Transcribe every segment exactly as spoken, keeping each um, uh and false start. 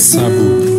صبور.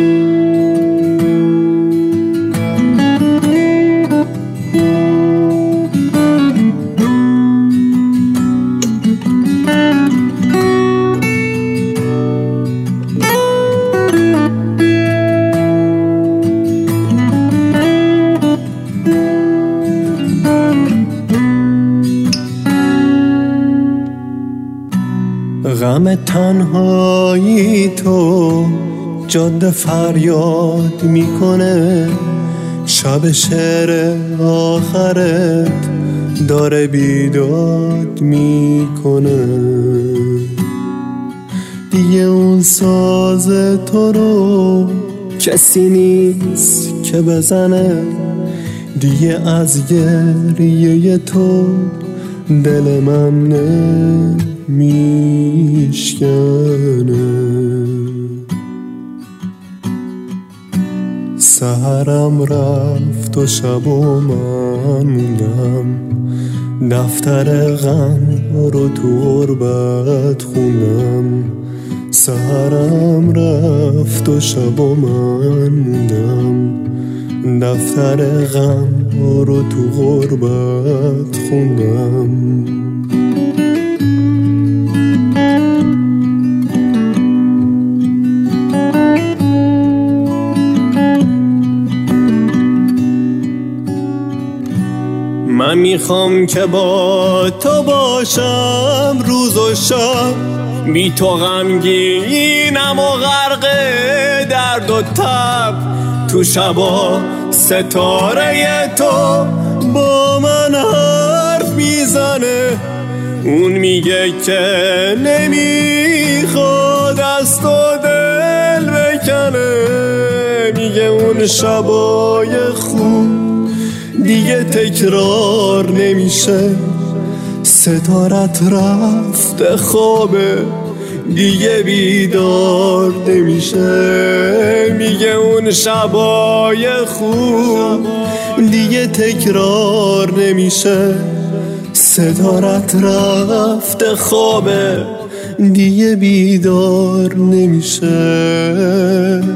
غم تنهایی تو جاده فریاد میکنه، شب شعر آخرت داره بیداد میکنه. دیگه اون ساز تو رو کسی نیست که بزنه، دیگه از گریه تو دل من میشکنه. سحرم رفت و شب و من موندم، دفتر غم رو تو غربت خوندم. سحرم رفت و شب و من موندم، دفتر غم رو تو غربت خوندم. من میخوام که با تو باشم روز و شب، بی تو غمگینم و غرق درد و تب. تو شبا ستاره تو با من حرف میزنه، اون میگه که نمیخواد از تو دل بکنه. میگه اون شبای خوب دیگه تکرار نمیشه، ستارت رفته خوابه دیگه بیدار نمیشه. میگه اون شبای خوب دیگه تکرار نمیشه، ستارت رفته خوابه دیگه بیدار نمیشه.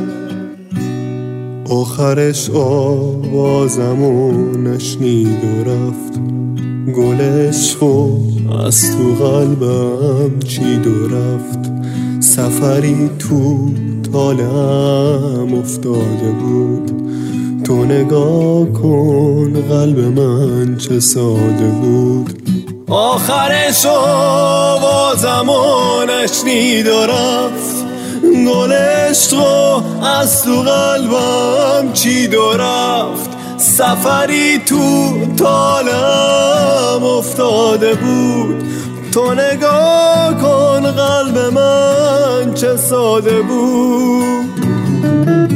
آخرش آوازمو نشنید و رفت، گل عشقو از تو قلبم چید و رفت. سفری تو طالعم افتاده بود، تو نگاه کن قلب من چه ساده بود. آخرش آوازمو نشنید و رفت، گل عشقو از تو قلبم چید و رفت. سفری تو طالعم افتاده بود، تو نگاه کن قلب من چه ساده بود.